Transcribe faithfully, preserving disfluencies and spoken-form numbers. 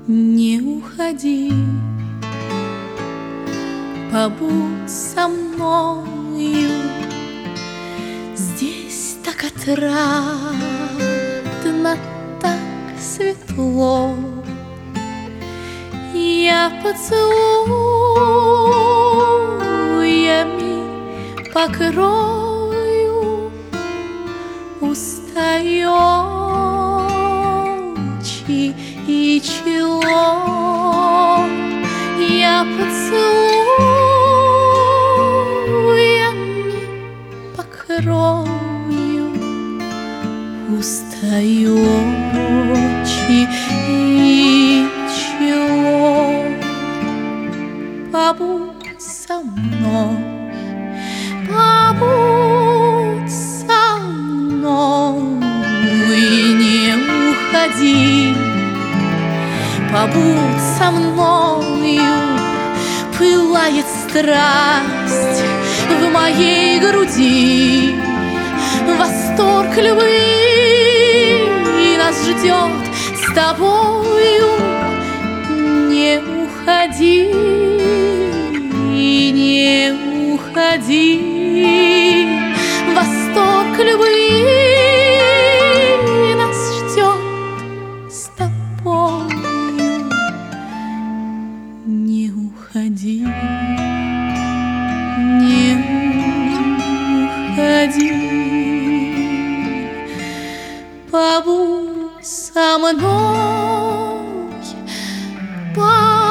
Не уходи, побудь со мною. Здесь так отрадно, так светло. Я поцелуями покрою уста и очи и чело. Я поцелуями покрою уста и очи и чело. Побудь со мной, побудь со мной и не уходи. Побудь со мною, пылает страсть в моей груди. Восторг любви нас ждет с тобою. Не уходи, не уходи. Восторг любви нас ждет с тобою. Не уходи, не уходи. Побудь со мной, побудь.